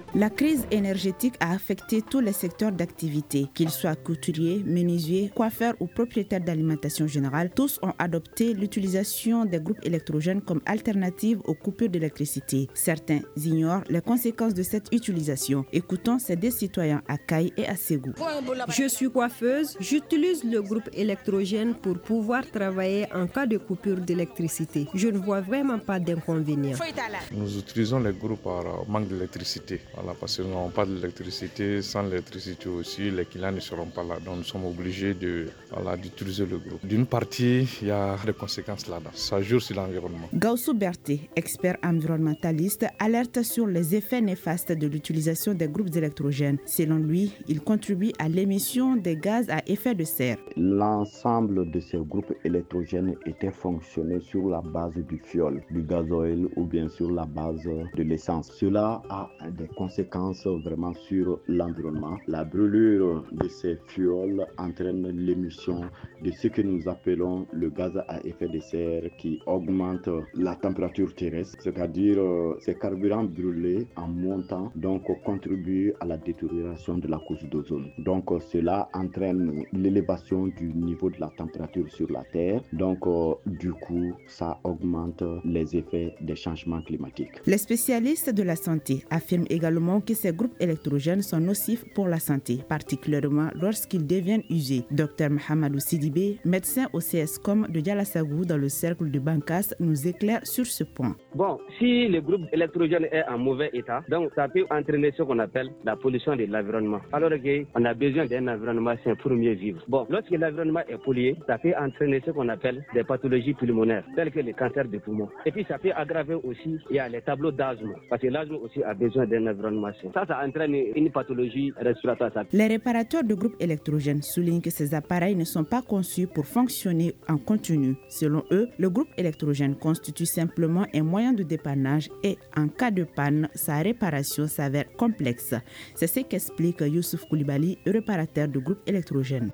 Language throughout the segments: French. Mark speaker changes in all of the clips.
Speaker 1: La crise énergétique a affecté tous les secteurs d'activité, qu'ils soient couturiers, menuisiers, coiffeurs ou propriétaires d'alimentation générale. Tous ont adopté l'utilisation des groupes électrogènes comme alternative aux coupures d'électricité. Certains ignorent les conséquences de cette utilisation. Écoutons ces deux citoyens à Caille et à Ségou.
Speaker 2: Je suis coiffeuse. J'utilise le groupe électrogène pour pouvoir travailler en cas de coupure d'électricité. Je ne vois vraiment pas d'inconvénient.
Speaker 3: Nous utilisons les groupes par manque d'électricité. Voilà, parce que nous n'avons pas d'électricité. Sans l'électricité aussi, les clients ne seront pas là. Donc nous sommes obligés d'utiliser le groupe. D'une partie, il y a des conséquences là-dedans. Ça joue sur l'environnement.
Speaker 1: Gaussou Berté, expert environnementaliste, alerte sur les effets néfastes de l'utilisation des groupes électrogènes. Selon lui, il contribue à l'émission des gaz à effet de serre.
Speaker 4: L'ensemble de ces groupes électrogènes était fonctionné sur la base du fioul, du gasoil ou bien sur la base de l'essence. Cela a des conséquences vraiment sur l'environnement. La brûlure de ces fioles entraîne l'émission de ce que nous appelons le gaz à effet de serre qui augmente la température terrestre, c'est-à-dire ces carburants brûlés en montant donc contribuent à la détérioration de la couche d'ozone. Donc cela entraîne l'élévation du niveau de la température sur la Terre. Donc du coup, ça augmente les effets des changements climatiques.
Speaker 1: Les spécialistes de la santé affirment également que ces groupes électrogènes sont nocifs pour la santé, particulièrement lorsqu'ils deviennent usés. Dr Mohamedou Sidibé, médecin au CSCOM de Dialassagou dans le cercle de Bankas, nous éclaire sur ce point.
Speaker 5: Bon, si le groupe électrogène est en mauvais état, donc ça peut entraîner ce qu'on appelle la pollution de l'environnement. Alors qu'on a besoin d'un environnement sain pour mieux vivre. Bon, lorsque l'environnement est pollué, ça peut entraîner ce qu'on appelle des pathologies pulmonaires, telles que le cancer des poumons. Et puis ça peut aggraver aussi, il y a les tableaux d'asthme, parce que l'asthme aussi a besoin d'un environnement sain. Ça entraîne une pathologie respiratoire.
Speaker 1: Les réparateurs de groupes électrogènes soulignent que ces appareils ne sont pas conçus pour fonctionner en continu. Selon eux, le groupe électrogène constitue simplement un moyen de dépannage et en cas de panne, sa réparation s'avère complexe. C'est ce qu'explique Youssouf Koulibaly, réparateur de groupes électrogènes.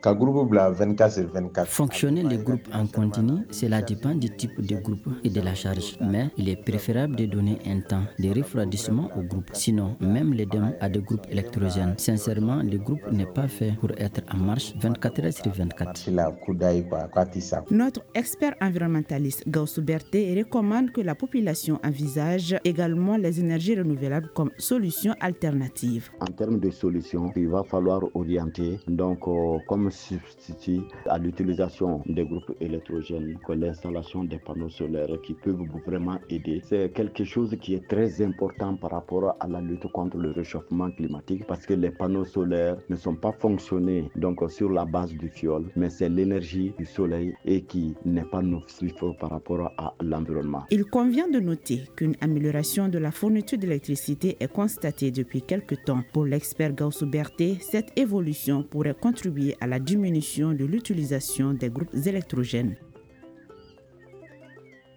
Speaker 6: Fonctionner les groupes en continu, cela dépend du type de groupe et de la charge. Mais il est préférable de donner un temps de refroidissement au groupe. Sinon, même les DEM a des groupes électrogènes. Sincèrement, le groupe n'est pas fait pour être en marche 24 heures sur 24.
Speaker 1: Notre expert environnementaliste Gaussou Berté recommande que la population envisage également les énergies renouvelables comme solution alternative.
Speaker 4: En termes de solutions, il va falloir orienter comme substitut à l'utilisation des groupes électrogènes que l'installation des panneaux solaires qui peuvent vraiment aider. C'est quelque chose qui est très important par rapport à la lutte contre le réchauffement climatique parce que les panneaux solaires ne sont pas fonctionnés sur la base du fioul, mais c'est l'énergie du soleil et qui n'est pas nocif par rapport à l'environnement.
Speaker 1: Il convient de noter qu'une amélioration de la fourniture d'électricité est constatée depuis quelques temps. Pour l'expert Gaussou Berté, cette évolution pourrait contribuer à la diminution de l'utilisation des groupes électrogènes.